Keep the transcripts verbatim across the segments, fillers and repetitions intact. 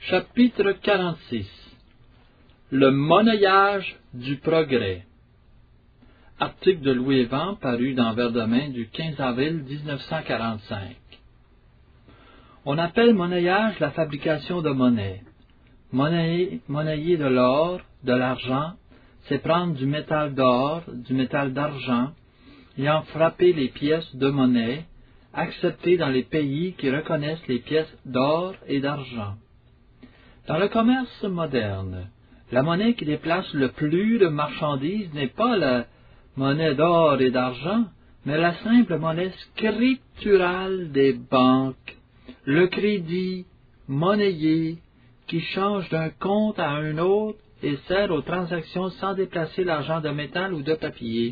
Chapitre quarante-six. Le monnayage du progrès. Article de Louis Evans paru dans Verdemain du quinze avril mille neuf cent quarante-cinq. On appelle monnayage la fabrication de monnaie. Monnayer, monnayer de l'or, de l'argent, c'est prendre du métal d'or, du métal d'argent, et en frapper les pièces de monnaie, acceptées dans les pays qui reconnaissent les pièces d'or et d'argent. Dans le commerce moderne, la monnaie qui déplace le plus de marchandises n'est pas la monnaie d'or et d'argent, mais la simple monnaie scripturale des banques, le crédit monnayé qui change d'un compte à un autre et sert aux transactions sans déplacer l'argent de métal ou de papier.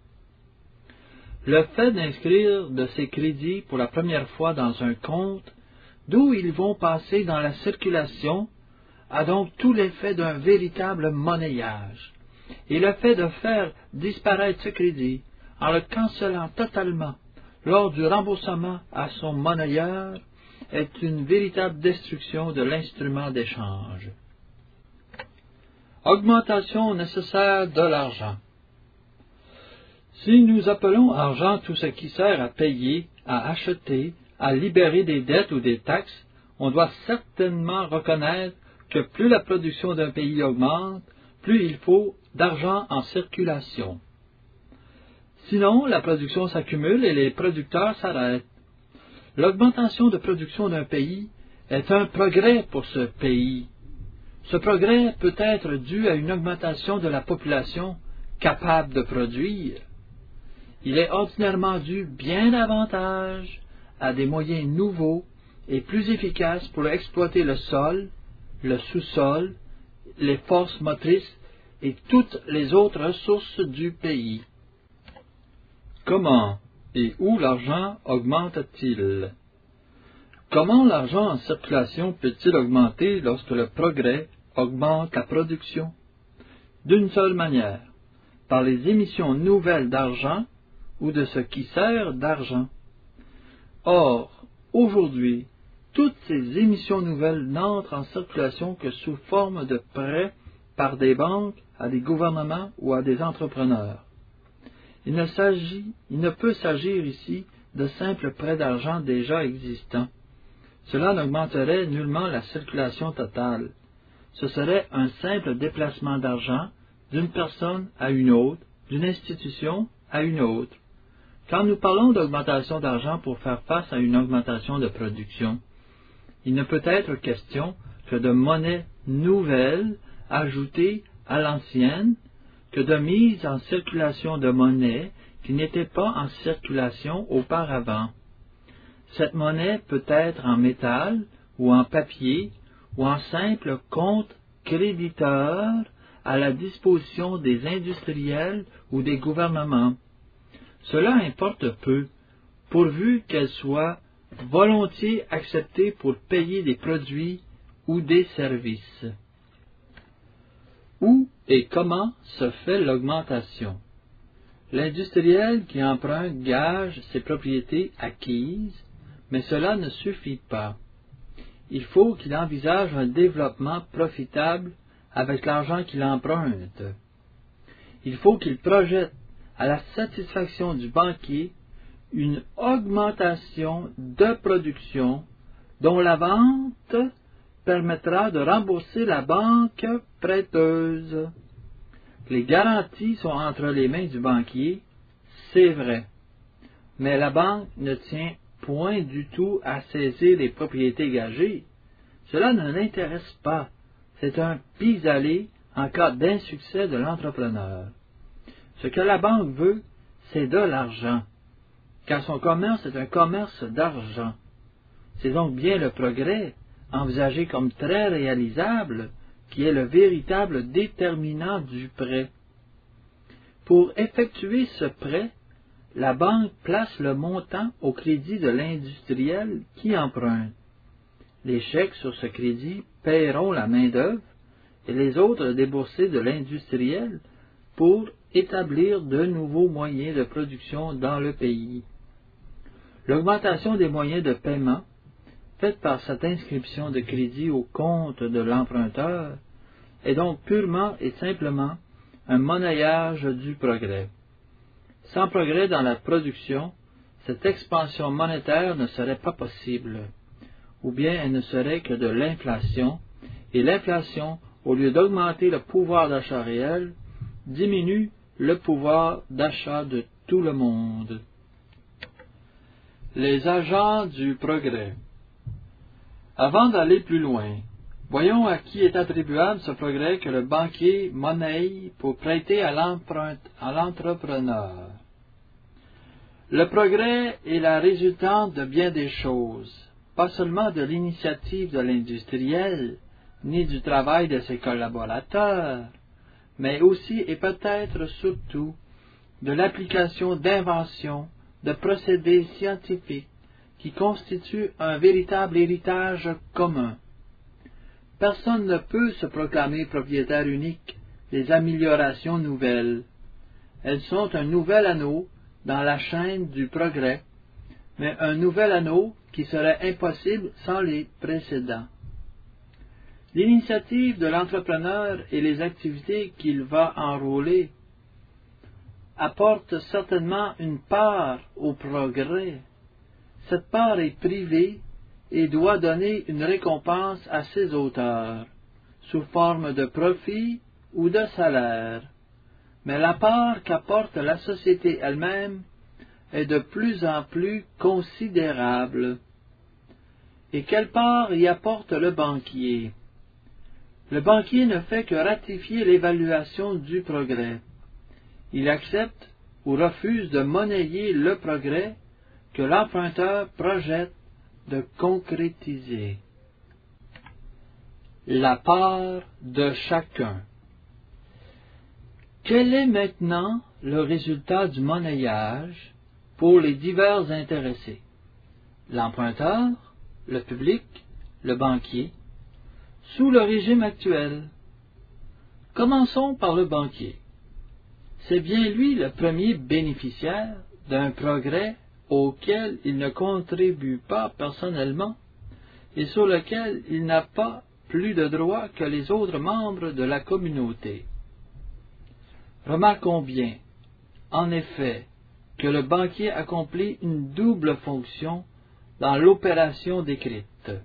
Le fait d'inscrire de ces crédits pour la première fois dans un compte, d'où ils vont passer dans la circulation, a donc tout l'effet d'un véritable monnayage. Et le fait de faire disparaître ce crédit, en le cancellant totalement lors du remboursement à son monnayeur, est une véritable destruction de l'instrument d'échange. Augmentation nécessaire de l'argent. Si nous appelons argent tout ce qui sert à payer, à acheter, à libérer des dettes ou des taxes, on doit certainement reconnaître que plus la production d'un pays augmente, plus il faut d'argent en circulation. Sinon, la production s'accumule et les producteurs s'arrêtent. L'augmentation de production d'un pays est un progrès pour ce pays. Ce progrès peut être dû à une augmentation de la population capable de produire. Il est ordinairement dû bien davantage à des moyens nouveaux et plus efficaces pour exploiter le sol, le sous-sol, les forces motrices et toutes les autres ressources du pays. Comment et où l'argent augmente-t-il? Comment l'argent en circulation peut-il augmenter lorsque le progrès augmente la production? D'une seule manière, par les émissions nouvelles d'argent ou de ce qui sert d'argent. Or, aujourd'hui, toutes ces émissions nouvelles n'entrent en circulation que sous forme de prêts par des banques à des gouvernements ou à des entrepreneurs. Il ne s'agit, il ne peut s'agir ici de simples prêts d'argent déjà existants. Cela n'augmenterait nullement la circulation totale. Ce serait un simple déplacement d'argent d'une personne à une autre, d'une institution à une autre. Quand nous parlons d'augmentation d'argent pour faire face à une augmentation de production, il ne peut être question que de monnaie nouvelle ajoutée à l'ancienne, que de mise en circulation de monnaie qui n'était pas en circulation auparavant. Cette monnaie peut être en métal ou en papier ou en simple compte créditeur à la disposition des industriels ou des gouvernements. Cela importe peu, pourvu qu'elle soit volontiers acceptée pour payer des produits ou des services. Où et comment se fait l'augmentation? L'industriel qui emprunte gage ses propriétés acquises, mais cela ne suffit pas. Il faut qu'il envisage un développement profitable avec l'argent qu'il emprunte. Il faut qu'il projette à la satisfaction du banquier une augmentation de production dont la vente permettra de rembourser la banque prêteuse. Les garanties sont entre les mains du banquier, c'est vrai, mais la banque ne tient point du tout à saisir les propriétés gagées. Cela ne l'intéresse pas. C'est un pis-aller en cas d'insuccès de l'entrepreneur. Ce que la banque veut, c'est de l'argent, car son commerce est un commerce d'argent. C'est donc bien le progrès, envisagé comme très réalisable, qui est le véritable déterminant du prêt. Pour effectuer ce prêt, la banque place le montant au crédit de l'industriel qui emprunte. Les chèques sur ce crédit paieront la main-d'œuvre et les autres déboursés de l'industriel pour établir de nouveaux moyens de production dans le pays. L'augmentation des moyens de paiement faite par cette inscription de crédit au compte de l'emprunteur, est donc purement et simplement un monnayage du progrès. Sans progrès dans la production, cette expansion monétaire ne serait pas possible, ou bien elle ne serait que de l'inflation, et l'inflation, au lieu d'augmenter le pouvoir d'achat réel, diminue le pouvoir d'achat de tout le monde. Les agents du progrès. Avant d'aller plus loin, voyons à qui est attribuable ce progrès que le banquier monnaie pour prêter à l'entrepreneur. Le progrès est la résultante de bien des choses, pas seulement de l'initiative de l'industriel, ni du travail de ses collaborateurs, mais aussi et peut-être surtout de l'application d'inventions, de procédés scientifiques qui constituent un véritable héritage commun. Personne ne peut se proclamer propriétaire unique des améliorations nouvelles. Elles sont un nouvel anneau dans la chaîne du progrès, mais un nouvel anneau qui serait impossible sans les précédents. L'initiative de l'entrepreneur et les activités qu'il va enrôler apportent certainement une part au progrès. Cette part est privée et doit donner une récompense à ses auteurs, sous forme de profit ou de salaire. Mais la part qu'apporte la société elle-même est de plus en plus considérable. Et quelle part y apporte le banquier? Le banquier ne fait que ratifier l'évaluation du progrès. Il accepte ou refuse de monnayer le progrès que l'emprunteur projette de concrétiser. La part de chacun. Quel est maintenant le résultat du monnayage pour les divers intéressés? L'emprunteur, le public, le banquier, sous le régime actuel. Commençons par le banquier. C'est bien lui le premier bénéficiaire d'un progrès auquel il ne contribue pas personnellement et sur lequel il n'a pas plus de droits que les autres membres de la communauté. Remarquons bien, en effet, que le banquier accomplit une double fonction dans l'opération décrite.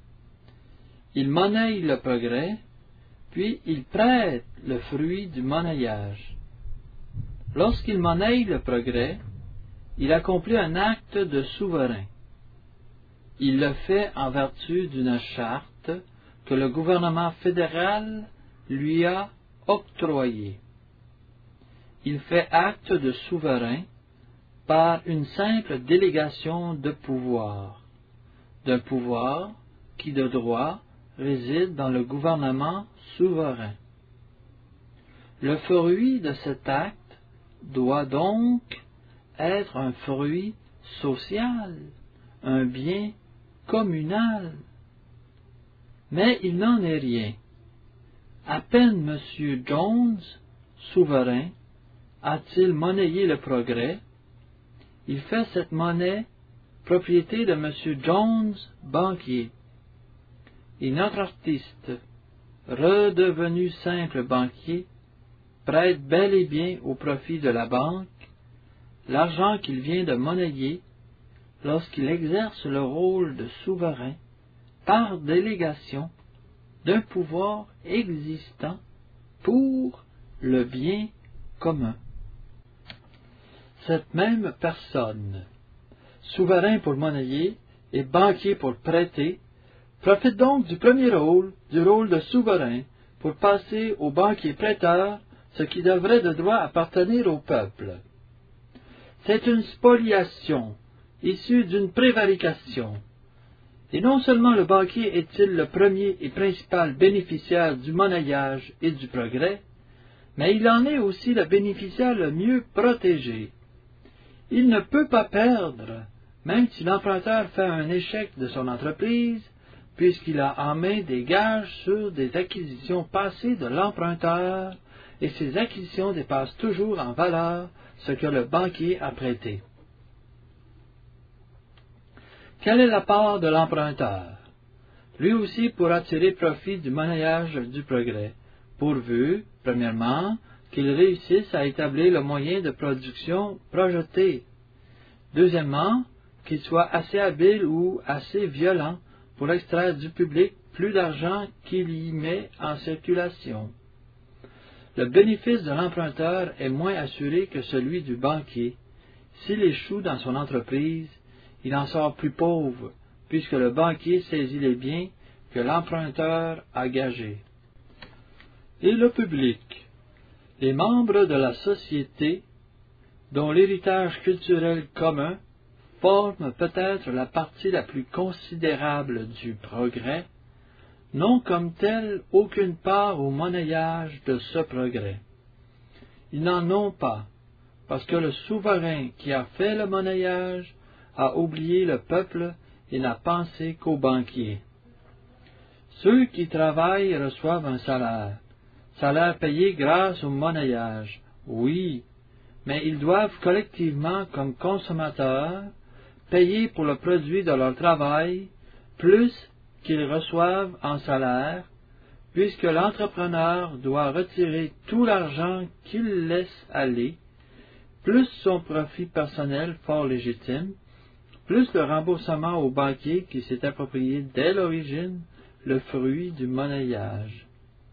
Il monnaie le progrès, puis il prête le fruit du monnayage. Lorsqu'il monnaie le progrès, il accomplit un acte de souverain. Il le fait en vertu d'une charte que le gouvernement fédéral lui a octroyée. Il fait acte de souverain par une simple délégation de pouvoir, d'un pouvoir qui de droit réside dans le gouvernement souverain. Le fruit de cet acte doit donc être un fruit social, un bien communal. Mais il n'en est rien. À peine M. Jones, souverain, a-t-il monnayé le progrès, il fait cette monnaie propriété de M. Jones, banquier. Et notre artiste, redevenu simple banquier, prête bel et bien au profit de la banque l'argent qu'il vient de monnayer lorsqu'il exerce le rôle de souverain par délégation d'un pouvoir existant pour le bien commun. Cette même personne, souverain pour monnayer et banquier pour prêter, profite donc du premier rôle, du rôle de souverain, pour passer au banquier prêteur ce qui devrait de droit appartenir au peuple. C'est une spoliation, issue d'une prévarication. Et non seulement le banquier est-il le premier et principal bénéficiaire du monnayage et du progrès, mais il en est aussi le bénéficiaire le mieux protégé. Il ne peut pas perdre, même si l'emprunteur fait un échec de son entreprise, puisqu'il a en main des gages sur des acquisitions passées de l'emprunteur, et ces acquisitions dépassent toujours en valeur ce que le banquier a prêté. Quelle est la part de l'emprunteur? lui aussi pourra tirer profit du monnayage du progrès, pourvu, premièrement, qu'il réussisse à établir le moyen de production projeté. Deuxièmement, qu'il soit assez habile ou assez violent pour extraire du public plus d'argent qu'il y met en circulation. Le bénéfice de l'emprunteur est moins assuré que celui du banquier. S'il échoue dans son entreprise, il en sort plus pauvre, puisque le banquier saisit les biens que l'emprunteur a gagés. Et le public. Les membres de la société, dont l'héritage culturel commun forme peut-être la partie la plus considérable du progrès, n'ont comme tel aucune part au monnayage de ce progrès. Ils n'en ont pas, parce que le souverain qui a fait le monnayage a oublié le peuple et n'a pensé qu'aux banquiers. Ceux qui travaillent reçoivent un salaire, salaire payé grâce au monnayage, oui, mais ils doivent collectivement, comme consommateurs, payer pour le produit de leur travail plus qu'ils reçoivent en salaire, puisque l'entrepreneur doit retirer tout l'argent qu'il laisse aller, plus son profit personnel fort légitime, plus le remboursement au banquier qui s'est approprié dès l'origine le fruit du monnayage.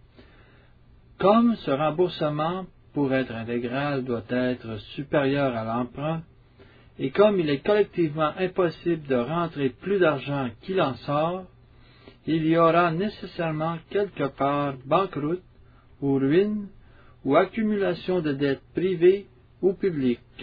Comme ce remboursement, pour être intégral, doit être supérieur à l'emprunt, et comme il est collectivement impossible de rentrer plus d'argent qu'il en sort, il y aura nécessairement quelque part banqueroute ou ruine ou accumulation de dettes privées ou publiques.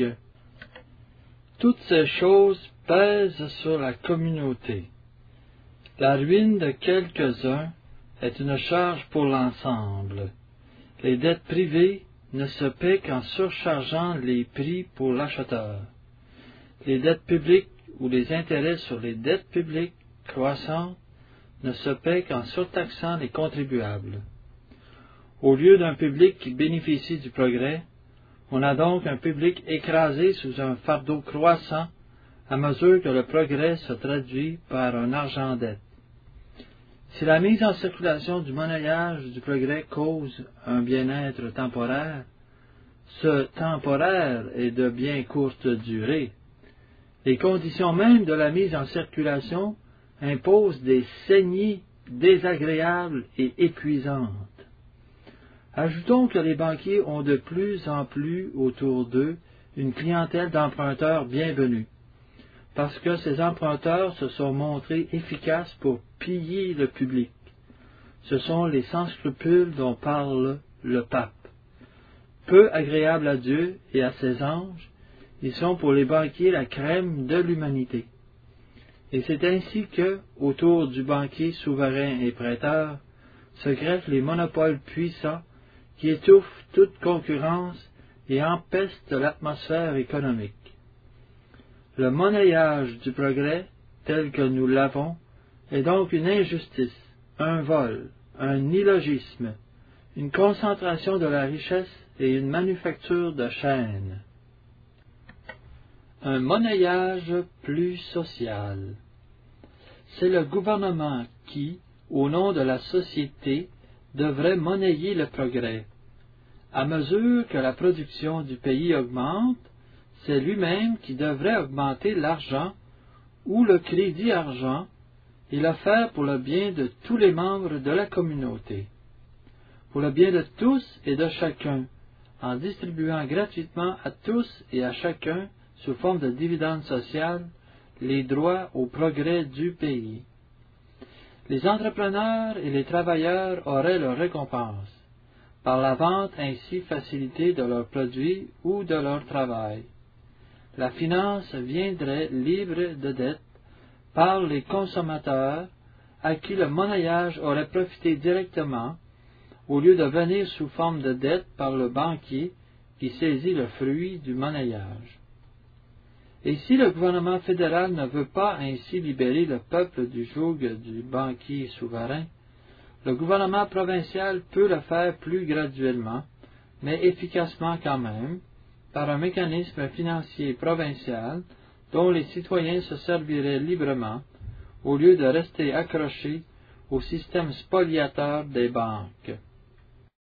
Toutes ces choses pèsent sur la communauté. La ruine de quelques-uns est une charge pour l'ensemble. Les dettes privées ne se paient qu'en surchargeant les prix pour l'acheteur. Les dettes publiques ou les intérêts sur les dettes publiques croissantes ne se paient qu'en surtaxant les contribuables. Au lieu d'un public qui bénéficie du progrès, on a donc un public écrasé sous un fardeau croissant à mesure que le progrès se traduit par un argent dette. Si la mise en circulation du monnayage du progrès cause un bien-être temporaire, ce temporaire est de bien courte durée. Les conditions mêmes de la mise en circulation imposent des saignées désagréables et épuisantes. Ajoutons que les banquiers ont de plus en plus autour d'eux une clientèle d'emprunteurs bienvenus, parce que ces emprunteurs se sont montrés efficaces pour piller le public. Ce sont les sans scrupules dont parle le pape. Peu agréables à Dieu et à ses anges, ils sont pour les banquiers la crème de l'humanité. Et c'est ainsi que, autour du banquier souverain et prêteur, se greffent les monopoles puissants qui étouffent toute concurrence et empestent l'atmosphère économique. Le monnayage du progrès, tel que nous l'avons, est donc une injustice, un vol, un illogisme, une concentration de la richesse et une manufacture de chaînes. Un monnayage plus social. C'est le gouvernement qui, au nom de la société, devrait monnayer le progrès. À mesure que la production du pays augmente, c'est lui-même qui devrait augmenter l'argent ou le crédit argent et le faire pour le bien de tous les membres de la communauté, pour le bien de tous et de chacun, en distribuant gratuitement à tous et à chacun, sous forme de dividendes sociales, les droits au progrès du pays. Les entrepreneurs et les travailleurs auraient leur récompense, par la vente ainsi facilitée de leurs produits ou de leur travail. La finance viendrait libre de dette par les consommateurs à qui le monnayage aurait profité directement, au lieu de venir sous forme de dette par le banquier qui saisit le fruit du monnayage. Et si le gouvernement fédéral ne veut pas ainsi libérer le peuple du joug du banquier souverain, le gouvernement provincial peut le faire plus graduellement, mais efficacement quand même, par un mécanisme financier provincial dont les citoyens se serviraient librement, au lieu de rester accrochés au système spoliateur des banques.